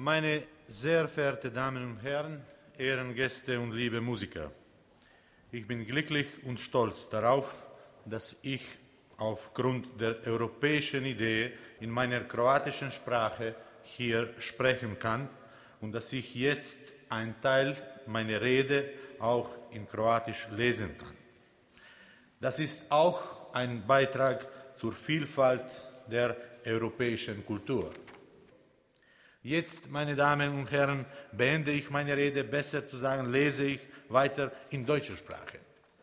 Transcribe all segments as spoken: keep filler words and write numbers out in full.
Meine sehr verehrten Damen und Herren, Ehrengäste und liebe Musiker, ich bin glücklich und stolz darauf, dass ich aufgrund der europäischen Idee in meiner kroatischen Sprache hier sprechen kann und dass ich jetzt einen Teil meiner Rede auch in Kroatisch lesen kann. Das ist auch ein Beitrag zur Vielfalt der europäischen Kultur. Jetzt, meine Damen und Herren, beende ich meine Rede, besser zu sagen, lese ich weiter in deutscher Sprache.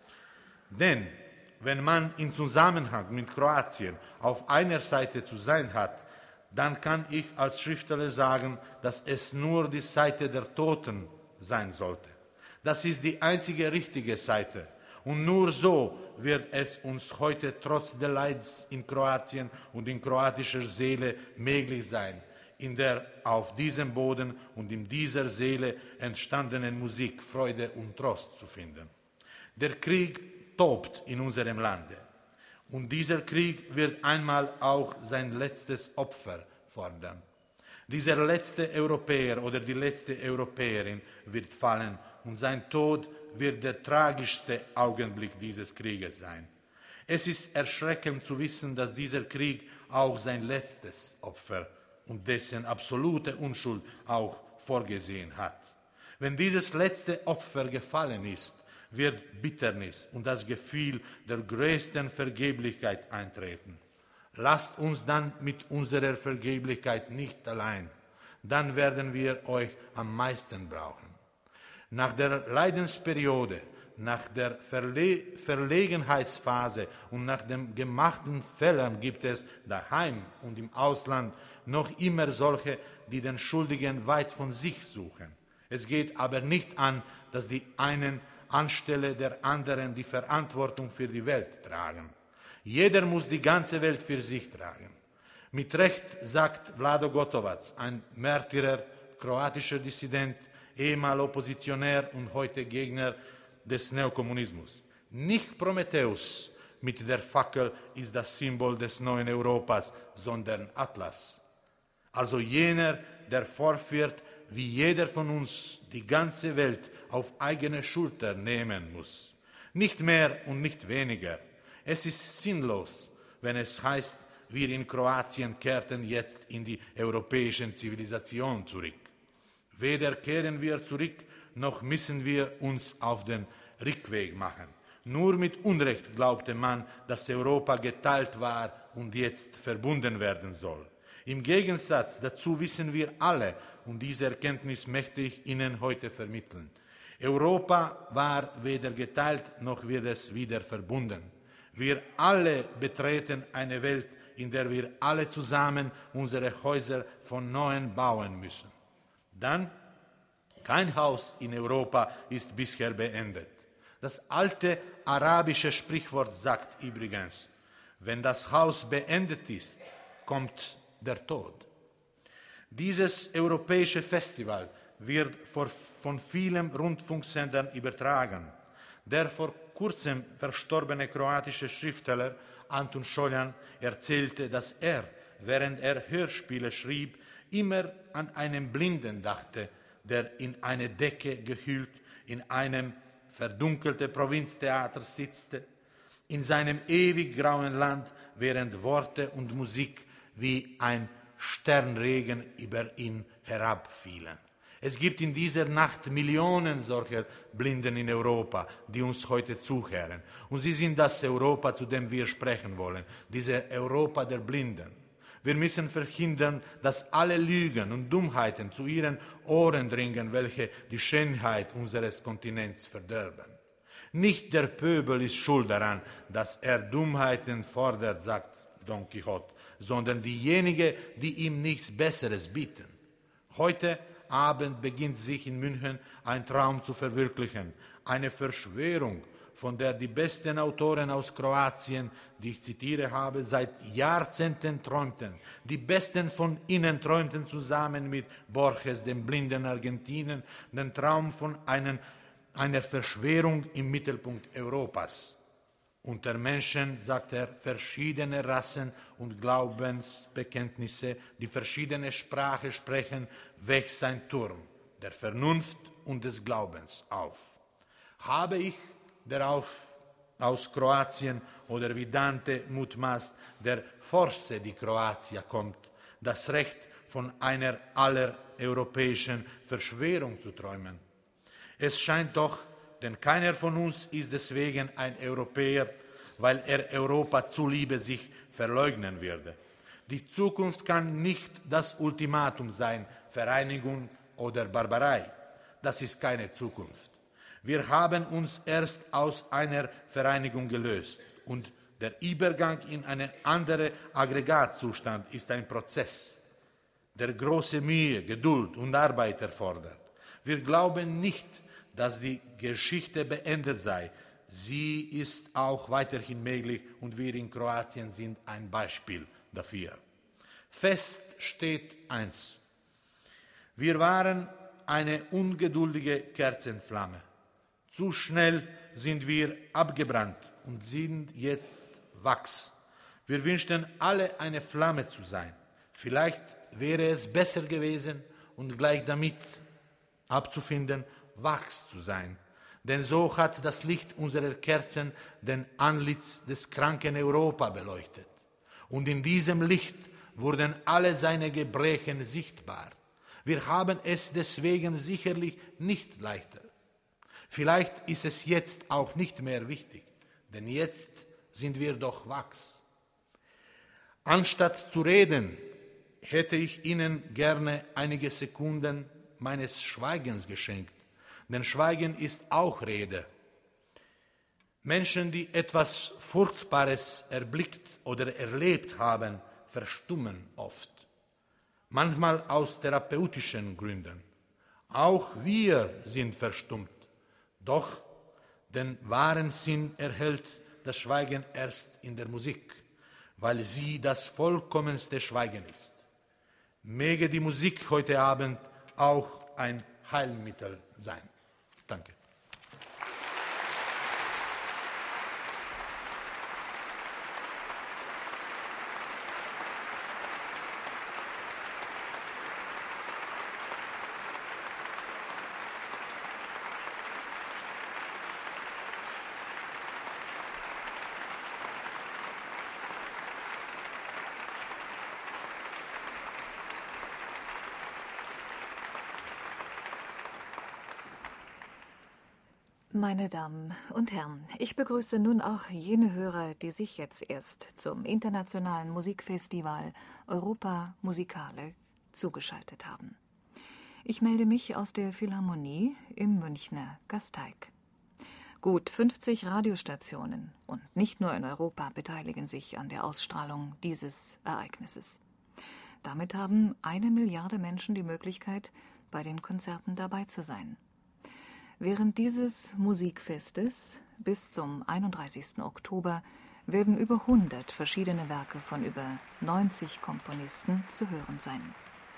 Denn wenn man im Zusammenhang mit Kroatien auf einer Seite zu sein hat, dann kann ich als Schriftsteller sagen, dass es nur die Seite der Toten sein sollte. Das ist die einzige richtige Seite. Und nur so wird es uns heute trotz des Leids in Kroatien und in kroatischer Seele möglich sein, in der auf diesem Boden und in dieser Seele entstandenen Musik Freude und Trost zu finden. Der Krieg tobt in unserem Lande und dieser Krieg wird einmal auch sein letztes Opfer fordern. Dieser letzte Europäer oder die letzte Europäerin wird fallen und sein Tod wird der tragischste Augenblick dieses Krieges sein. Es ist erschreckend zu wissen, dass dieser Krieg auch sein letztes Opfer und dessen absolute Unschuld auch vorgesehen hat. Wenn dieses letzte Opfer gefallen ist, wird Bitternis und das Gefühl der größten Vergeblichkeit eintreten. Lasst uns dann mit unserer Vergeblichkeit nicht allein, dann werden wir euch am meisten brauchen. Nach der Leidensperiode, nach der Verle- Verlegenheitsphase und nach den gemachten Fehlern gibt es daheim und im Ausland noch immer solche, die den Schuldigen weit von sich suchen. Es geht aber nicht an, dass die einen anstelle der anderen die Verantwortung für die Welt tragen. Jeder muss die ganze Welt für sich tragen. Mit Recht sagt Vlado Gotovac, ein Märtyrer, kroatischer Dissident, ehemaliger Oppositionär und heute Gegner des Neokommunismus. Nicht Prometheus mit der Fackel ist das Symbol des neuen Europas, sondern Atlas. Also jener, der vorführt, wie jeder von uns die ganze Welt auf eigene Schulter nehmen muss. Nicht mehr und nicht weniger. Es ist sinnlos, wenn es heißt, wir in Kroatien kehrten jetzt in die europäische Zivilisation zurück. Weder kehren wir zurück, noch müssen wir uns auf den Rückweg machen. Nur mit Unrecht glaubte man, dass Europa geteilt war und jetzt verbunden werden soll. Im Gegensatz dazu wissen wir alle, und diese Erkenntnis möchte ich Ihnen heute vermitteln. Europa war weder geteilt, noch wird es wieder verbunden. Wir alle betreten eine Welt, in der wir alle zusammen unsere Häuser von neuem bauen müssen. Dann, kein Haus in Europa ist bisher beendet. Das alte arabische Sprichwort sagt übrigens, wenn das Haus beendet ist, kommt der Tod. Dieses europäische Festival wird von vielen Rundfunksendern übertragen. Der vor kurzem verstorbene kroatische Schriftsteller Antun Šoljan erzählte, dass er, während er Hörspiele schrieb, immer an einen Blinden dachte, der in eine Decke gehüllt in einem verdunkelten Provinztheater sitzte, in seinem ewig grauen Land, während Worte und Musik wie ein Sternregen über ihn herabfielen. Es gibt in dieser Nacht Millionen solcher Blinden in Europa, die uns heute zuhören. Und sie sind das Europa, zu dem wir sprechen wollen, diese Europa der Blinden. Wir müssen verhindern, dass alle Lügen und Dummheiten zu ihren Ohren dringen, welche die Schönheit unseres Kontinents verderben. Nicht der Pöbel ist schuld daran, dass er Dummheiten fordert, sagt Don Quixote, sondern diejenigen, die ihm nichts Besseres bieten. Heute Abend beginnt sich in München ein Traum zu verwirklichen, eine Verschwörung, von der die besten Autoren aus Kroatien, die ich zitiere habe, seit Jahrzehnten träumten. Die besten von ihnen träumten zusammen mit Borges, dem blinden Argentinier, den Traum von einen, einer Verschwörung im Mittelpunkt Europas. Unter Menschen, sagt er, verschiedene Rassen und Glaubensbekenntnisse, die verschiedene Sprache sprechen, wächst sein Turm der Vernunft und des Glaubens auf. Habe ich darauf aus Kroatien oder wie Dante mutmaßt, der Forse di Croatia kommt, das Recht von einer allereuropäischen Verschwörung zu träumen? Es scheint doch, denn keiner von uns ist deswegen ein Europäer, weil er Europa zuliebe sich verleugnen würde. Die Zukunft kann nicht das Ultimatum sein, Vereinigung oder Barbarei. Das ist keine Zukunft. Wir haben uns erst aus einer Vereinigung gelöst und der Übergang in einen anderen Aggregatzustand ist ein Prozess, der große Mühe, Geduld und Arbeit erfordert. Wir glauben nicht, dass die Geschichte beendet sei. Sie ist auch weiterhin möglich und wir in Kroatien sind ein Beispiel dafür. Fest steht eins. Wir waren eine ungeduldige Kerzenflamme. Zu schnell sind wir abgebrannt und sind jetzt Wachs. Wir wünschten alle eine Flamme zu sein. Vielleicht wäre es besser gewesen und gleich damit abzufinden, Wachs zu sein. Denn so hat das Licht unserer Kerzen den Antlitz des kranken Europa beleuchtet. Und in diesem Licht wurden alle seine Gebrechen sichtbar. Wir haben es deswegen sicherlich nicht leichter. Vielleicht ist es jetzt auch nicht mehr wichtig, denn jetzt sind wir doch Wachs. Anstatt zu reden, hätte ich Ihnen gerne einige Sekunden meines Schweigens geschenkt. Denn Schweigen ist auch Rede. Menschen, die etwas Furchtbares erblickt oder erlebt haben, verstummen oft. Manchmal aus therapeutischen Gründen. Auch wir sind verstummt. Doch den wahren Sinn erhält das Schweigen erst in der Musik, weil sie das vollkommenste Schweigen ist. Möge die Musik heute Abend auch ein Heilmittel sein. Danke. Meine Damen und Herren, ich begrüße nun auch jene Hörer, die sich jetzt erst zum internationalen Musikfestival Europa Musicale zugeschaltet haben. Ich melde mich aus der Philharmonie im Münchner Gasteig. Gut fünfzig Radiostationen und nicht nur in Europa beteiligen sich an der Ausstrahlung dieses Ereignisses. Damit haben eine Milliarde Menschen die Möglichkeit, bei den Konzerten dabei zu sein. Während dieses Musikfestes bis zum einunddreißigsten Oktober werden über hundert verschiedene Werke von über neunzig Komponisten zu hören sein.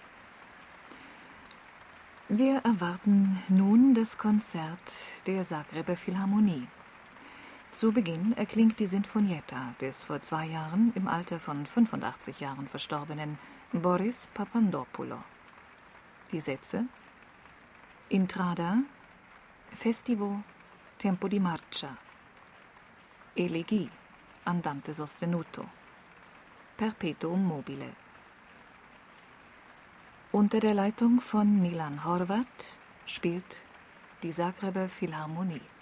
Wir erwarten nun das Konzert der Zagreber Philharmonie. Zu Beginn erklingt die Sinfonietta des vor zwei Jahren im Alter von fünfundachtzig Jahren verstorbenen Boris Papandopoulou. Die Sätze: Intrada, Festivo, Tempo di marcia, Elegie, Andante sostenuto, Perpetuum mobile. Unter der Leitung von Milan Horvat spielt die Zagreber Philharmonie.